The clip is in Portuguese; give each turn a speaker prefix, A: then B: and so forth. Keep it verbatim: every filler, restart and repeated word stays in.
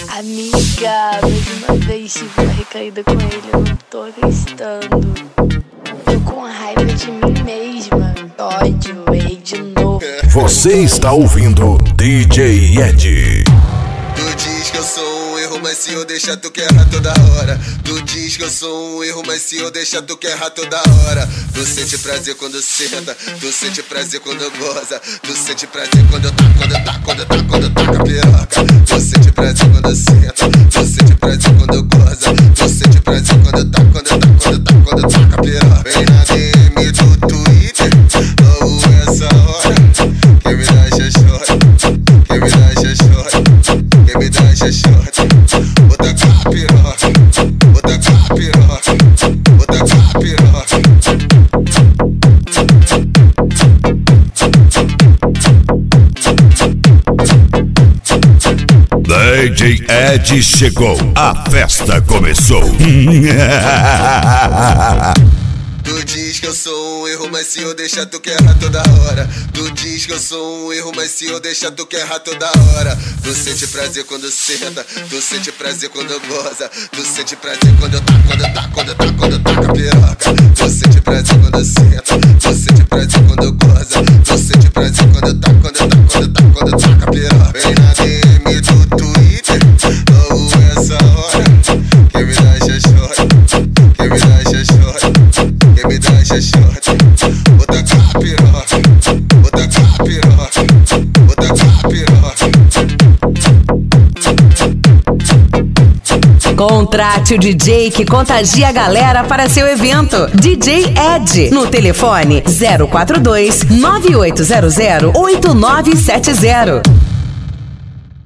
A: Amiga, mais uma vez tive uma recaída com ele, eu não tô acreditando. Tô com raiva de mim mesma. Ódio, ei de novo.
B: Você está ouvindo D J Ed.
C: Tu diz que eu sou um erro, mas se eu deixar tu quer errar toda hora. Tu diz que eu sou um erro, mas se eu deixar tu quer errar toda hora. Tu sente prazer quando senta, tu sente prazer quando goza. Tu sente prazer quando eu taco, quando eu taco, quando eu taco, quando eu taco a piroca. Tu sente prazer quando senta, tu sente prazer quando goza. Tu sente prazer quando eu taco, quando eu taco, quando eu taco, quando eu taco a piroca. Vem na D M do Twitter, logo essa hora. Quem me dá essa chora, quem me dá essa chora. Quem me dá essa short, vou tacar a piroca, vou tacar a piroca, vou tacar a piroca.
B: D J Ed chegou, a festa começou.
C: Tu diz que eu sou um erro, mas se eu deixar tu quer errar toda hora. Tu diz que eu sou um erro, mas se eu deixar tu quer errar toda hora. Tu sente prazer quando senta, tu sente prazer quando goza. Tu sente prazer quando eu taco, quando eu taco, quando eu taco, quando eu taco a piroca. Tu sente prazer quando senta, tu sente prazer quando goza. Tu sente prazer quando eu taco, quando eu taco, quando eu taco, quando eu taco a piroca. Vem na D M do Twitter, logo essa hora. Quem me dá essa chora, quem me dá essa chora. Quem me dá essa short, vou tacar a piroca, vou tacar a piroca, vou tacar a piroca.
D: Contrate o D J que contagia a galera para seu evento. D J Ed, no telefone zero quatro dois nove oito zero zero oito nove sete zero.